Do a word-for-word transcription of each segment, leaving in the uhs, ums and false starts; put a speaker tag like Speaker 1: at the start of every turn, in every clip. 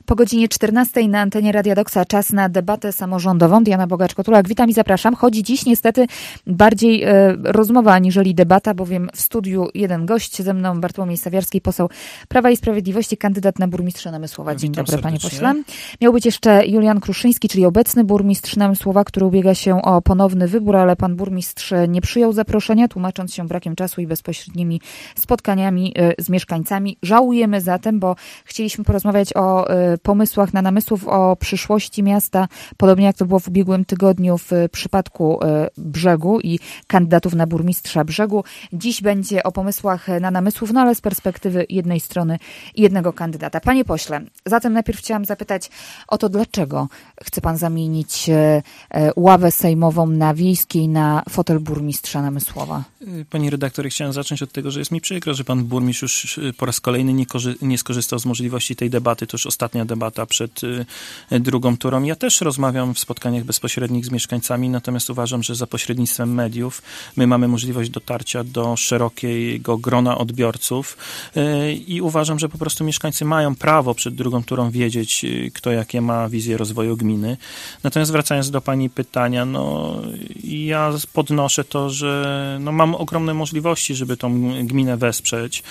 Speaker 1: Po godzinie czternastej na antenie Radia Doksa czas na debatę samorządową. Diana Bogacz-Kotulak, witam i zapraszam. Chodzi dziś niestety bardziej e, rozmowa aniżeli debata, bowiem w studiu jeden gość, ze mną Bartłomiej Stawiarski, poseł Prawa i Sprawiedliwości, kandydat na burmistrza Namysłowa. Dzień
Speaker 2: Witam
Speaker 1: dobry,
Speaker 2: serdecznie.
Speaker 1: panie pośle. Miał być jeszcze Julian Kruszyński, czyli obecny burmistrz Namysłowa, który ubiega się o ponowny wybór, ale pan burmistrz nie przyjął zaproszenia, tłumacząc się brakiem czasu i bezpośrednimi spotkaniami e, z mieszkańcami. Żałujemy zatem, bo chcieliśmy porozmawiać o e, pomysłach na Namysłów, o przyszłości miasta, podobnie jak to było w ubiegłym tygodniu w przypadku Brzegu i kandydatów na burmistrza Brzegu. Dziś będzie o pomysłach na Namysłów, no ale z perspektywy jednej strony i jednego kandydata. Panie pośle, zatem najpierw chciałam zapytać o to, dlaczego chce pan zamienić ławę sejmową na Wiejskiej na fotel burmistrza Namysłowa?
Speaker 2: Pani redaktor, chciałem zacząć od tego, że jest mi przykro, że pan burmistrz już po raz kolejny nie, korzy- nie skorzystał z możliwości tej debaty. To już ostatnia debata przed y, drugą turą. Ja też rozmawiam w spotkaniach bezpośrednich z mieszkańcami, natomiast uważam, że za pośrednictwem mediów my mamy możliwość dotarcia do szerokiego grona odbiorców y, i uważam, że po prostu mieszkańcy mają prawo przed drugą turą wiedzieć, y, kto jakie ma wizję rozwoju gminy. Natomiast wracając do pani pytania, no ja podnoszę to, że no, mam ogromne możliwości, żeby tą gminę wesprzeć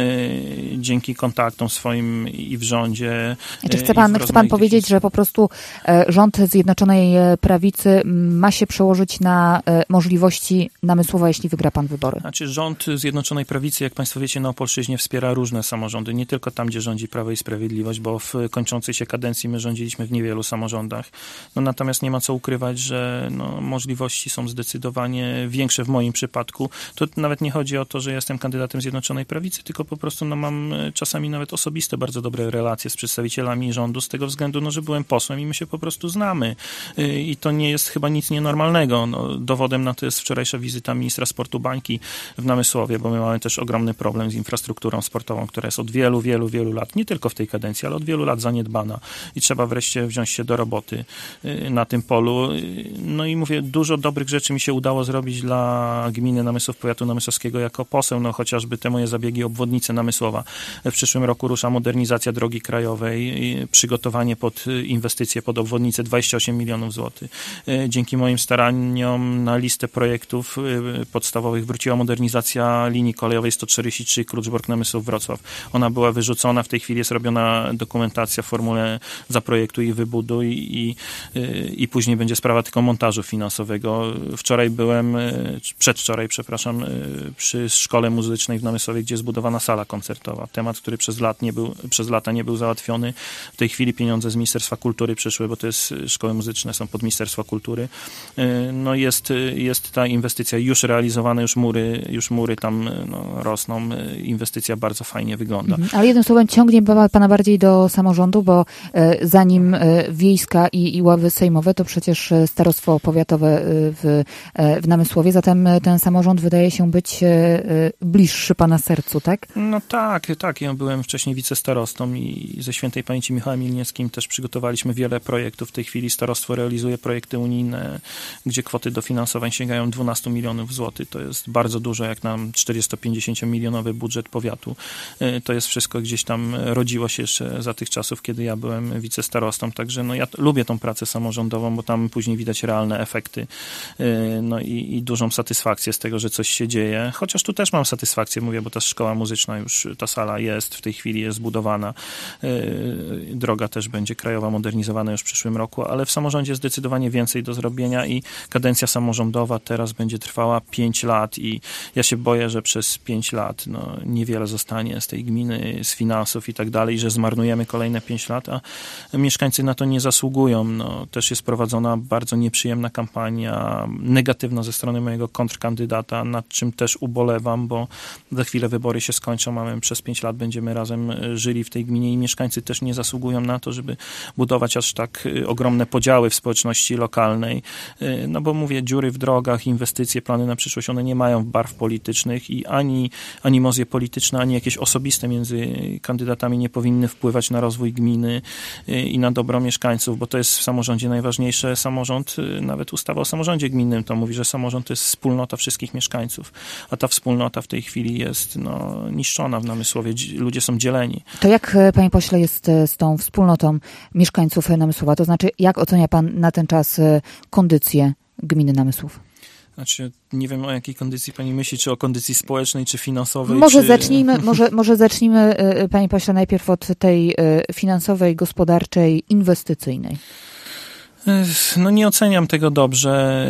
Speaker 2: y, dzięki kontaktom swoim i w rządzie.
Speaker 1: Czy chce pan, chce pan powiedzieć, że po prostu rząd Zjednoczonej Prawicy ma się przełożyć na możliwości Namysłowa, jeśli wygra pan wybory?
Speaker 2: Znaczy rząd Zjednoczonej Prawicy, jak państwo wiecie, na Opolszczyźnie wspiera różne samorządy, nie tylko tam, gdzie rządzi Prawo i Sprawiedliwość, bo w kończącej się kadencji my rządziliśmy w niewielu samorządach. No, natomiast nie ma co ukrywać, że no, możliwości są zdecydowanie większe w moim przypadku. To nawet nie chodzi o to, że jestem kandydatem Zjednoczonej Prawicy, tylko po prostu no, mam czasami nawet osobiste bardzo dobre relacje z przedstawicielami rządu, z tego względu, no, że byłem posłem i my się po prostu znamy. I to nie jest chyba nic nienormalnego. No, dowodem na to jest wczorajsza wizyta ministra sportu Bańki w Namysłowie, bo my mamy też ogromny problem z infrastrukturą sportową, która jest od wielu, wielu, wielu lat, nie tylko w tej kadencji, ale od wielu lat zaniedbana i trzeba wreszcie wziąć się do roboty na tym polu. No i mówię, dużo dobrych rzeczy mi się udało zrobić dla gminy Namysłów, powiatu namysłowskiego jako poseł, no chociażby te moje zabiegi obwodnicy Namysłowa. W przyszłym roku rusza modernizacja drogi krajowej, przygotowanie pod inwestycje, pod obwodnicę dwadzieścia osiem milionów złotych. Dzięki moim staraniom na listę projektów podstawowych wróciła modernizacja linii kolejowej sto czterdzieści trzy Kluczbork-Namysłów-Wrocław. Ona była wyrzucona, w tej chwili jest robiona dokumentacja w formule zaprojektuj i wybuduj i, i później będzie sprawa tylko montażu finansowego. Wczoraj byłem, przedwczoraj, przepraszam, przy szkole muzycznej w Namysłowie, gdzie jest zbudowana sala koncertowa. Temat, który przez, lat nie był, przez lata nie był załatwiony. W tej chwili pieniądze z Ministerstwa Kultury przyszły, bo to jest, szkoły muzyczne są pod Ministerstwo Kultury. No jest, jest ta inwestycja już realizowana, już mury, już mury tam no, rosną. Inwestycja bardzo fajnie wygląda.
Speaker 1: Mhm. Ale jednym słowem ciągnie pana bardziej do samorządu, bo e, zanim e, Wiejska i, i ławy sejmowe, to przecież starostwo powiatowe w, e, w Namysłowie, zatem ten samorząd wydaje się być e, bliższy pana sercu, tak?
Speaker 2: No tak, tak. Ja byłem wcześniej wicestarostą i ze świętej pamięci Michałem Milniewskim też przygotowaliśmy wiele projektów. W tej chwili starostwo realizuje projekty unijne, gdzie kwoty dofinansowań sięgają dwanaście milionów złotych. To jest bardzo dużo, jak nam czterystopięćdziesięciomilionowy budżet powiatu. To jest wszystko gdzieś tam rodziło się jeszcze za tych czasów, kiedy ja byłem wicestarostą. Także no ja lubię tą pracę samorządową, bo tam później widać realne efekty no i, i dużą satysfakcję z tego, że coś się dzieje. Chociaż tu też mam satysfakcję, mówię, bo ta szkoła muzyczna już, ta sala jest, w tej chwili jest zbudowana. Droga też będzie krajowa modernizowana już w przyszłym roku, ale w samorządzie zdecydowanie więcej do zrobienia i kadencja samorządowa teraz będzie trwała pięć lat i ja się boję, że przez pięć lat no, niewiele zostanie z tej gminy, z finansów i tak dalej, że zmarnujemy kolejne pięć lat, a mieszkańcy na to nie zasługują. No, też jest prowadzona bardzo nieprzyjemna kampania negatywna ze strony mojego kontrkandydata, nad czym też ubolewam, bo za chwilę wybory się skończą, mamy przez pięć lat będziemy razem żyli w tej gminie i mieszkańcy też nie zasługują na to, żeby budować aż tak ogromne podziały w społeczności lokalnej. No bo mówię, dziury w drogach, inwestycje, plany na przyszłość, one nie mają barw politycznych i ani animozje polityczne, ani jakieś osobiste między kandydatami nie powinny wpływać na rozwój gminy i na dobro mieszkańców, bo to jest w samorządzie najważniejsze. Samorząd, nawet ustawa o samorządzie gminnym to mówi, że samorząd to jest wspólnota wszystkich mieszkańców, a ta wspólnota w tej chwili jest no, niszczona w Namysłowie. Ludzie są dzieleni.
Speaker 1: To jak, panie pośle, jest z z tą wspólnotą mieszkańców Namysłowa? To znaczy, jak ocenia pan na ten czas kondycję gminy Namysłów?
Speaker 2: Znaczy, nie wiem, o jakiej kondycji pani myśli, czy o kondycji społecznej, czy finansowej.
Speaker 1: Może
Speaker 2: czy...
Speaker 1: zacznijmy, może, może zacznijmy, panie pośle, najpierw od tej finansowej, gospodarczej, inwestycyjnej.
Speaker 2: No nie oceniam tego dobrze.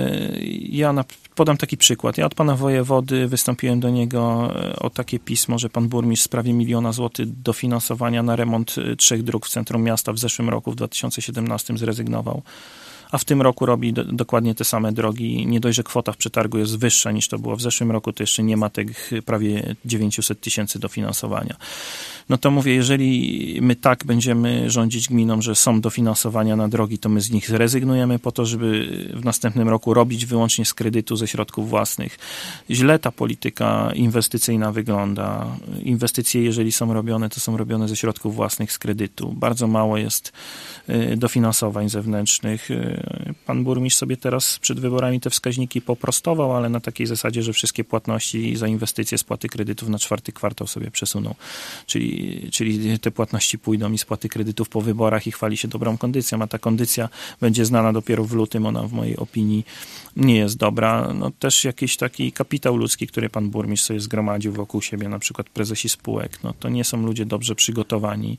Speaker 2: Ja na, podam taki przykład. Ja od pana wojewody wystąpiłem do niego o takie pismo, że pan burmistrz w sprawie miliona złotych dofinansowania na remont trzech dróg w centrum miasta w zeszłym roku, w dwa tysiące siedemnastym zrezygnował. A w tym roku robi do, dokładnie te same drogi. Nie dość, że kwota w przetargu jest wyższa niż to było w zeszłym roku, to jeszcze nie ma tych prawie dziewięćset tysięcy dofinansowania. No to mówię, jeżeli my tak będziemy rządzić gminą, że są dofinansowania na drogi, to my z nich zrezygnujemy po to, żeby w następnym roku robić wyłącznie z kredytu, ze środków własnych. Źle ta polityka inwestycyjna wygląda. Inwestycje, jeżeli są robione, to są robione ze środków własnych, z kredytu. Bardzo mało jest dofinansowań zewnętrznych. Pan burmistrz sobie teraz przed wyborami te wskaźniki poprostował, ale na takiej zasadzie, że wszystkie płatności za inwestycje, spłaty kredytów na czwarty kwartał sobie przesunął. Czyli, czyli te płatności pójdą i spłaty kredytów po wyborach i chwali się dobrą kondycją, a ta kondycja będzie znana dopiero w lutym. Ona w mojej opinii nie jest dobra. No też jakiś taki kapitał ludzki, który pan burmistrz sobie zgromadził wokół siebie, na przykład prezesi spółek, no to nie są ludzie dobrze przygotowani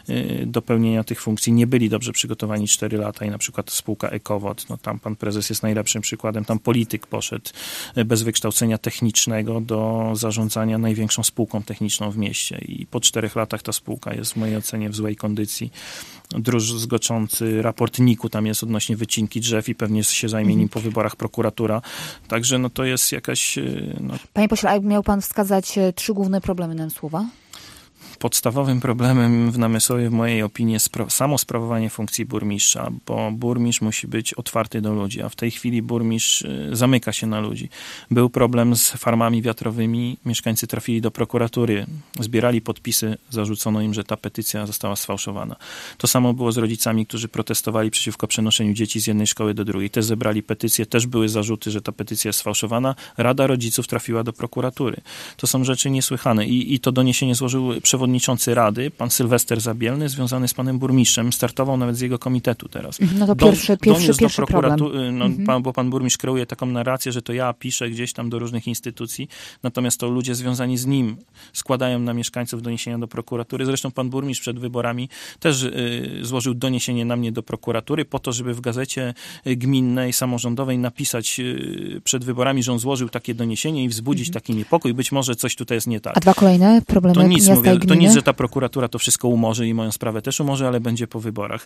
Speaker 2: do pełnienia tych funkcji. Nie byli dobrze przygotowani cztery lata i na przykład spółka Ekowod, no tam pan prezes jest najlepszym przykładem, tam polityk poszedł bez wykształcenia technicznego do zarządzania największą spółką techniczną w mieście i po czterech latach ta spółka jest w mojej ocenie w złej kondycji. Dróż zgoczący raport niku tam jest odnośnie wycinki drzew i pewnie się zajmie nim po wyborach prokuratura. Także no to jest jakaś... No...
Speaker 1: Panie pośle, a miał pan wskazać trzy główne problemy Namysłowa?
Speaker 2: Podstawowym problemem w Namysłowie w mojej opinii jest spra- samo sprawowanie funkcji burmistrza, bo burmistrz musi być otwarty do ludzi, a w tej chwili burmistrz y, zamyka się na ludzi. Był problem z farmami wiatrowymi, mieszkańcy trafili do prokuratury, zbierali podpisy, zarzucono im, że ta petycja została sfałszowana. To samo było z rodzicami, którzy protestowali przeciwko przenoszeniu dzieci z jednej szkoły do drugiej. Też zebrali petycję, też były zarzuty, że ta petycja jest sfałszowana. Rada rodziców trafiła do prokuratury. To są rzeczy niesłychane i, i to doniesienie złożył przewodniczący przewodniczący Rady, pan Sylwester Zabielny, związany z panem burmistrzem, startował nawet z jego komitetu teraz.
Speaker 1: No to pierwszy,
Speaker 2: Do,
Speaker 1: pierwszy, pierwszy problem.
Speaker 2: No,
Speaker 1: mhm.
Speaker 2: pan, bo pan burmistrz kreuje taką narrację, że to ja piszę gdzieś tam do różnych instytucji, natomiast to ludzie związani z nim składają na mieszkańców doniesienia do prokuratury. Zresztą pan burmistrz przed wyborami też y, złożył doniesienie na mnie do prokuratury po to, żeby w gazecie gminnej, samorządowej napisać y, przed wyborami, że on złożył takie doniesienie i wzbudzić mhm. taki niepokój. Być może coś tutaj jest nie tak.
Speaker 1: A dwa kolejne problemy
Speaker 2: to nic,
Speaker 1: miasta
Speaker 2: mówię,
Speaker 1: i gminy?
Speaker 2: To nic, że ta prokuratura to wszystko umorzy i moją sprawę też umorzy, ale będzie po wyborach.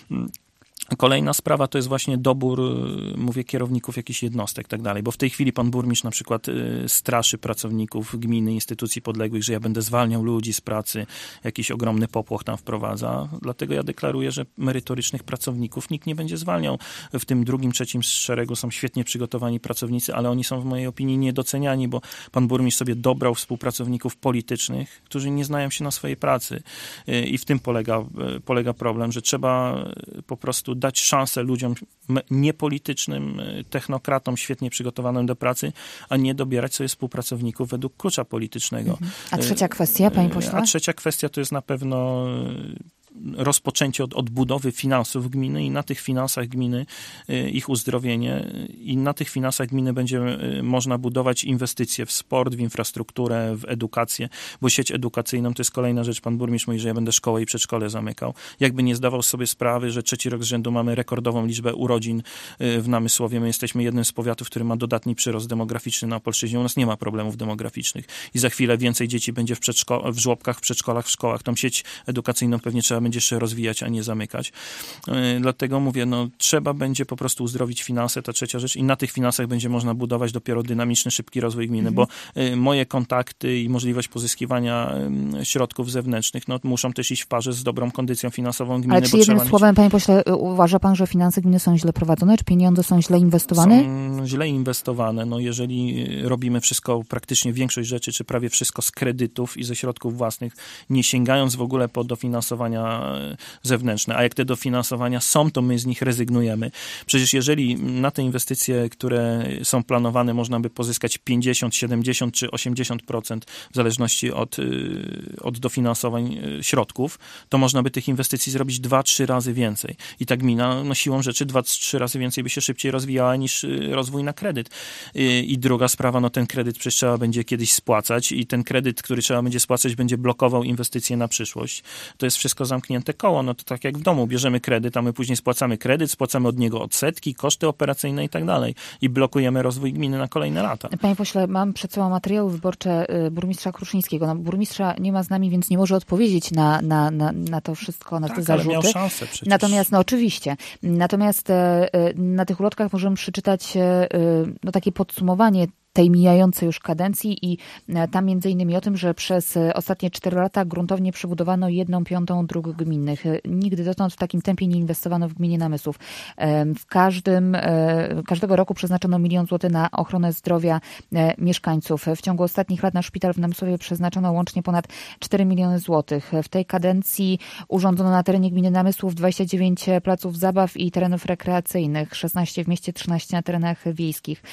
Speaker 2: Kolejna sprawa to jest właśnie dobór, mówię, kierowników jakichś jednostek, tak dalej, bo w tej chwili pan burmistrz na przykład straszy pracowników gminy, instytucji podległych, że ja będę zwalniał ludzi z pracy, jakiś ogromny popłoch tam wprowadza. Dlatego ja deklaruję, że merytorycznych pracowników nikt nie będzie zwalniał. W tym drugim, trzecim szeregu są świetnie przygotowani pracownicy, ale oni są w mojej opinii niedoceniani, bo pan burmistrz sobie dobrał współpracowników politycznych, którzy nie znają się na swojej pracy. I w tym polega, polega problem, że trzeba po prostu dać szansę ludziom niepolitycznym, technokratom świetnie przygotowanym do pracy, a nie dobierać sobie współpracowników według klucza politycznego.
Speaker 1: A trzecia kwestia, panie pośle?
Speaker 2: A trzecia kwestia to jest na pewno rozpoczęcie od odbudowy finansów gminy i na tych finansach gminy ich uzdrowienie i na tych finansach gminy będzie można budować inwestycje w sport, w infrastrukturę, w edukację, bo sieć edukacyjną to jest kolejna rzecz. Pan burmistrz mówi, że ja będę szkołę i przedszkole zamykał. Jakby nie zdawał sobie sprawy, że trzeci rok z rzędu mamy rekordową liczbę urodzin w Namysłowie. My jesteśmy jednym z powiatów, który ma dodatni przyrost demograficzny na Opolszczyźnie. U nas nie ma problemów demograficznych i za chwilę więcej dzieci będzie w, przedszko- w żłobkach, w przedszkolach, w szkołach. Tą sieć edukacyjną pewnie trzeba będzie jeszcze rozwijać, a nie zamykać. Dlatego mówię, no trzeba będzie po prostu uzdrowić finanse, ta trzecia rzecz i na tych finansach będzie można budować dopiero dynamiczny, szybki rozwój gminy, mhm. bo moje kontakty i możliwość pozyskiwania środków zewnętrznych, no muszą też iść w parze z dobrą kondycją finansową gminy.
Speaker 1: Ale czy jednym słowem, mieć... panie pośle, uważa pan, że finanse gminy są źle prowadzone? Czy pieniądze są źle inwestowane?
Speaker 2: Są źle inwestowane. No jeżeli robimy wszystko, praktycznie większość rzeczy, czy prawie wszystko z kredytów i ze środków własnych, nie sięgając w ogóle po dofinansowania dofinansowania zewnętrzne, a jak te dofinansowania są, to my z nich rezygnujemy. Przecież jeżeli na te inwestycje, które są planowane, można by pozyskać pięćdziesiąt, siedemdziesiąt czy osiemdziesiąt procent w zależności od, od dofinansowań środków, to można by tych inwestycji zrobić dwa, trzy razy więcej. I ta gmina no siłą rzeczy dwa, trzy razy więcej by się szybciej rozwijała niż rozwój na kredyt. I, i druga sprawa, no ten kredyt przecież trzeba będzie kiedyś spłacać i ten kredyt, który trzeba będzie spłacać, będzie blokował inwestycje na przyszłość. To jest wszystko zamknięte koło. No to tak jak w domu, bierzemy kredyt, a my później spłacamy kredyt, spłacamy od niego odsetki, koszty operacyjne i tak dalej. I blokujemy rozwój gminy na kolejne lata.
Speaker 1: Panie pośle, mam przed sobą materiały wyborcze burmistrza Kruszyńskiego. No, burmistrza nie ma z nami, więc nie może odpowiedzieć na, na, na, na to wszystko, na
Speaker 2: tak,
Speaker 1: te zarzuty.
Speaker 2: Ale miał szansę przecież.
Speaker 1: Natomiast, no oczywiście, natomiast na tych ulotkach możemy przeczytać no, takie podsumowanie tej mijającej już kadencji i tam między innymi o tym, że przez ostatnie cztery lata gruntownie przebudowano jedną piątą dróg gminnych. Nigdy dotąd w takim tempie nie inwestowano w gminie Namysłów. W każdym, każdego roku przeznaczono milion złotych na ochronę zdrowia mieszkańców. W ciągu ostatnich lat na szpital w Namysłowie przeznaczono łącznie ponad cztery miliony złotych. W tej kadencji urządzono na terenie gminy Namysłów dwadzieścia dziewięć placów zabaw i terenów rekreacyjnych, szesnaście w mieście, trzynaście na terenach wiejskich.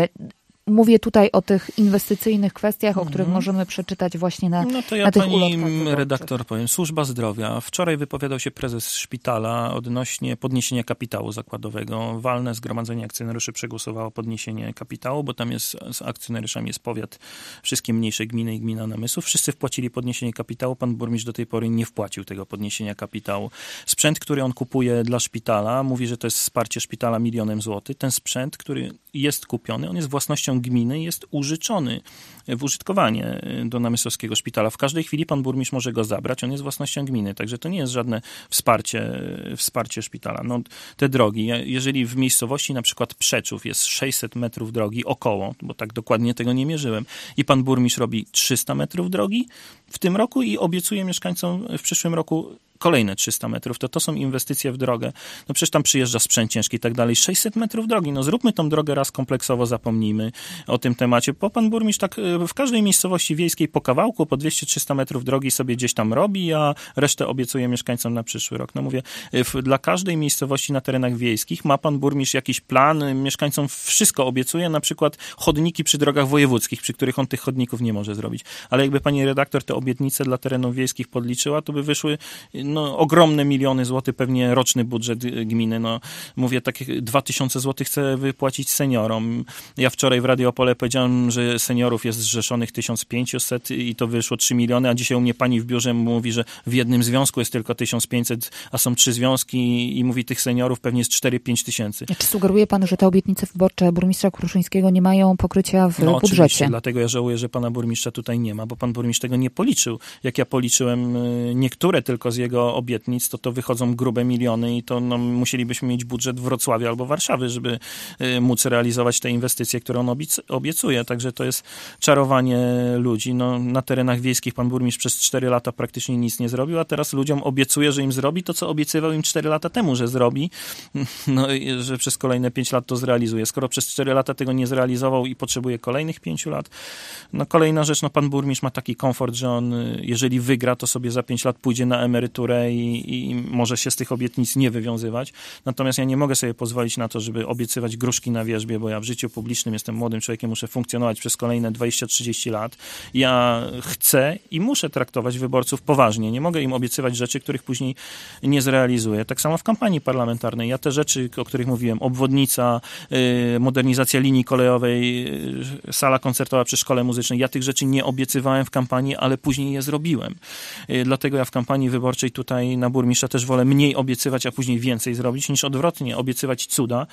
Speaker 1: Mówię tutaj o tych inwestycyjnych kwestiach, o których mm. możemy przeczytać właśnie na,
Speaker 2: no to ja
Speaker 1: na tych
Speaker 2: pani
Speaker 1: ulotkach.
Speaker 2: redaktor powiem. Służba zdrowia. Wczoraj wypowiadał się prezes szpitala odnośnie podniesienia kapitału zakładowego. Walne zgromadzenie akcjonariuszy przegłosowało podniesienie kapitału, bo tam jest z akcjonariuszami jest powiat, wszystkie mniejsze gminy i gmina Namysłów. Wszyscy wpłacili podniesienie kapitału. Pan burmistrz do tej pory nie wpłacił tego podniesienia kapitału. Sprzęt, który on kupuje dla szpitala, mówi, że to jest wsparcie szpitala milionem złotych. Ten sprzęt, który jest kupiony, on jest własnością gminy, jest użyczony w użytkowanie do Namysłowskiego Szpitala. W każdej chwili pan burmistrz może go zabrać, on jest własnością gminy, także to nie jest żadne wsparcie, wsparcie szpitala. No, te drogi, jeżeli w miejscowości na przykład Przeczów jest sześćset metrów drogi około, bo tak dokładnie tego nie mierzyłem, i pan burmistrz robi trzysta metrów drogi w tym roku i obiecuje mieszkańcom w przyszłym roku kolejne trzysta metrów, to to są inwestycje w drogę. No przecież tam przyjeżdża sprzęt ciężki i tak dalej. sześćset metrów drogi. No zróbmy tą drogę raz kompleksowo, zapomnijmy o tym temacie. Bo pan burmistrz tak w każdej miejscowości wiejskiej po kawałku, po dwieście trzysta metrów drogi sobie gdzieś tam robi, a resztę obiecuje mieszkańcom na przyszły rok. No mówię, w, dla każdej miejscowości na terenach wiejskich ma pan burmistrz jakiś plan, mieszkańcom wszystko obiecuje, na przykład chodniki przy drogach wojewódzkich, przy których on tych chodników nie może zrobić. Ale jakby pani redaktor te obietnice dla terenów wiejskich podliczyła, to by wyszły no, ogromne miliony złotych, pewnie roczny budżet gminy. No, mówię, takie dwa tysiące złotych chcę wypłacić seniorom. Ja wczoraj w Radio Opole powiedziałem, że seniorów jest zrzeszonych tysiąc pięćset i to wyszło trzy miliony, a dzisiaj u mnie pani w biurze mówi, że w jednym związku jest tylko tysiąc pięćset, a są trzy związki i mówi, tych seniorów pewnie jest cztery pięć tysięcy.
Speaker 1: Czy sugeruje pan, że te obietnice wyborcze burmistrza Kruszyńskiego nie mają pokrycia w
Speaker 2: no,
Speaker 1: budżecie?
Speaker 2: Oczywiście, dlatego ja żałuję, że pana burmistrza tutaj nie ma, bo pan burmistrz tego nie policzył. Jak ja policzyłem niektóre tylko z jego obietnic, to to wychodzą grube miliony i to no, musielibyśmy mieć budżet Wrocławia albo Warszawy, żeby y, móc realizować te inwestycje, które on obiec- obiecuje. Także to jest czarowanie ludzi. No, na terenach wiejskich pan burmistrz przez cztery lata praktycznie nic nie zrobił, a teraz ludziom obiecuje, że im zrobi to, co obiecywał im cztery lata temu, że zrobi, no, że przez kolejne pięć lat to zrealizuje. Skoro przez cztery lata tego nie zrealizował i potrzebuje kolejnych pięciu lat, no kolejna rzecz, no pan burmistrz ma taki komfort, że on, jeżeli wygra, to sobie za pięć lat pójdzie na emeryturę i, i może się z tych obietnic nie wywiązywać. Natomiast ja nie mogę sobie pozwolić na to, żeby obiecywać gruszki na wierzbie, bo ja w życiu publicznym jestem młodym człowiekiem, muszę funkcjonować przez kolejne dwadzieścia trzydzieści lat. Ja chcę i muszę traktować wyborców poważnie. Nie mogę im obiecywać rzeczy, których później nie zrealizuję. Tak samo w kampanii parlamentarnej. Ja te rzeczy, o których mówiłem, obwodnica, yy, modernizacja linii kolejowej, yy, sala koncertowa przy szkole muzycznej, ja tych rzeczy nie obiecywałem w kampanii, ale później je zrobiłem. Yy, dlatego ja w kampanii wyborczej tutaj na burmistrza też wolę mniej obiecywać, a później więcej zrobić, niż odwrotnie, obiecywać cuda,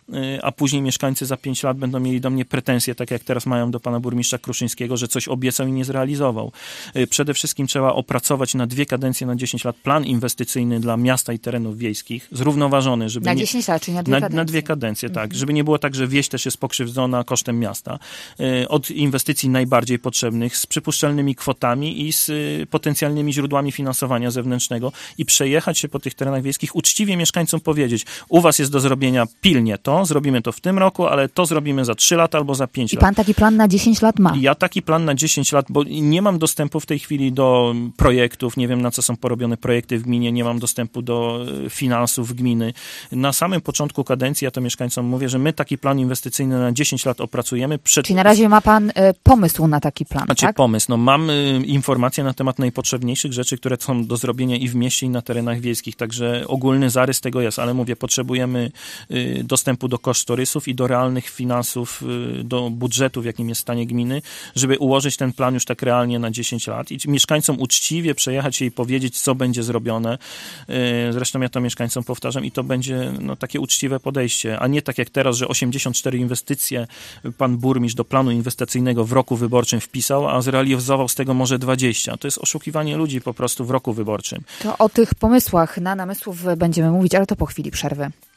Speaker 2: a później mieszkańcy za pięć lat będą mieli do mnie pretensje, tak jak teraz mają do pana burmistrza Kruszyńskiego, że coś obiecał i nie zrealizował. Przede wszystkim trzeba opracować na dwie kadencje, na dziesięć lat plan inwestycyjny dla miasta i terenów wiejskich, zrównoważony, żeby
Speaker 1: na
Speaker 2: nie...
Speaker 1: dziesięć lat, czyli na dwie
Speaker 2: na,
Speaker 1: kadencje.
Speaker 2: Na dwie kadencje, mhm. tak.
Speaker 1: Mhm.
Speaker 2: Żeby nie było tak, że wieś też jest pokrzywdzona kosztem miasta. Od inwestycji najbardziej potrzebnych, z przypuszczalnymi kwotami i z potencjalnymi źródłami finansowania zewnętrznego ekonomicznego i przejechać się po tych terenach wiejskich, uczciwie mieszkańcom powiedzieć, u was jest do zrobienia pilnie to, zrobimy to w tym roku, ale to zrobimy za trzy lata albo za pięć lat.
Speaker 1: I pan taki plan na dziesięć lat ma?
Speaker 2: Ja taki plan na dziesięć lat, bo nie mam dostępu w tej chwili do projektów, nie wiem na co są porobione projekty w gminie, nie mam dostępu do finansów gminy. Na samym początku kadencji ja to mieszkańcom mówię, że my taki plan inwestycyjny na dziesięć lat opracujemy. Przed...
Speaker 1: Czyli na razie ma pan y, pomysł na taki plan,
Speaker 2: Znaczy
Speaker 1: tak?
Speaker 2: pomysł. No, mam y, informacje na temat najpotrzebniejszych rzeczy, które są do zrobienia i w mieście, i na terenach wiejskich, także ogólny zarys tego jest, ale mówię, potrzebujemy y, dostępu do kosztorysów i do realnych finansów, y, do budżetu, w jakim jest stanie gminy, żeby ułożyć ten plan już tak realnie na dziesięć lat i mieszkańcom uczciwie przejechać się i powiedzieć, co będzie zrobione. Y, zresztą ja to mieszkańcom powtarzam i to będzie no, takie uczciwe podejście, a nie tak jak teraz, że osiemdziesiąt cztery inwestycje pan burmistrz do planu inwestycyjnego w roku wyborczym wpisał, a zrealizował z tego może dwadzieścia. To jest oszukiwanie ludzi po prostu w roku wyborczym.
Speaker 1: To o tych pomysłach na namysłów będziemy mówić, ale to po chwili przerwy.